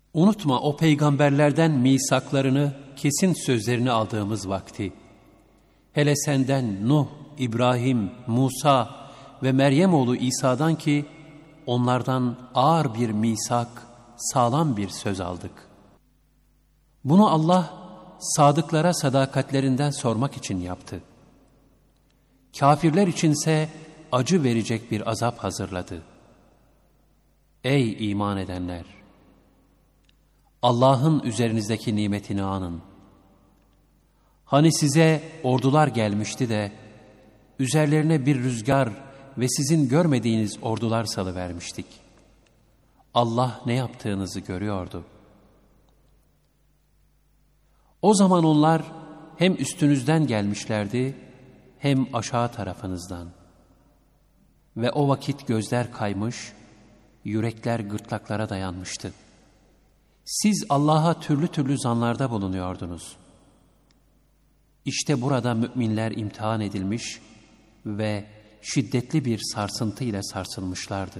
Unutma o peygamberlerden misaklarını, kesin sözlerini aldığımız vakti. Hele senden Nuh, İbrahim, Musa ve Meryem oğlu İsa'dan ki onlardan ağır bir misak, sağlam bir söz aldık. Bunu Allah sadıklara sadakatlerinden sormak için yaptı. Kafirler içinse acı verecek bir azap hazırladı. Ey iman edenler! Allah'ın üzerinizdeki nimetini anın. Hani size ordular gelmişti de, üzerlerine bir rüzgar ve sizin görmediğiniz ordular salıvermiştik. Allah ne yaptığınızı görüyordu. O zaman onlar hem üstünüzden gelmişlerdi, hem aşağı tarafınızdan. Ve o vakit gözler kaymış, yürekler gırtlaklara dayanmıştı. Siz Allah'a türlü türlü zanlarda bulunuyordunuz. İşte burada müminler imtihan edilmiş ve şiddetli bir sarsıntı ile sarsılmışlardı.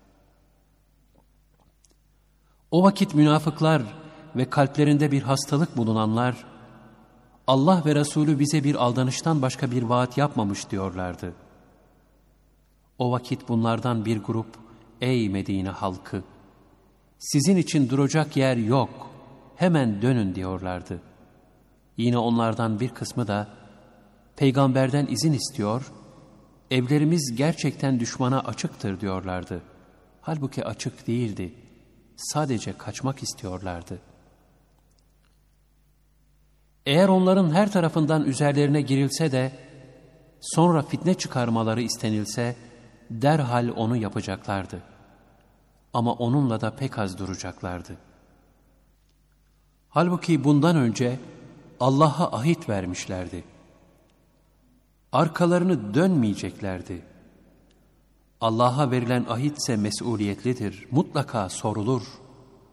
O vakit münafıklar ve kalplerinde bir hastalık bulunanlar, Allah ve Resulü bize bir aldanıştan başka bir vaat yapmamış diyorlardı. O vakit bunlardan bir grup, ey Medine halkı! Sizin için duracak yer yok, hemen dönün diyorlardı. Yine onlardan bir kısmı da, peygamberden izin istiyor, evlerimiz gerçekten düşmana açıktır diyorlardı. Halbuki açık değildi, sadece kaçmak istiyorlardı. Eğer onların her tarafından üzerlerine girilse de, sonra fitne çıkarmaları istenilse, derhal onu yapacaklardı. Ama onunla da pek az duracaklardı. Halbuki bundan önce Allah'a ahit vermişlerdi. Arkalarını dönmeyeceklerdi. Allah'a verilen ahitse mesuliyetlidir, mutlaka sorulur.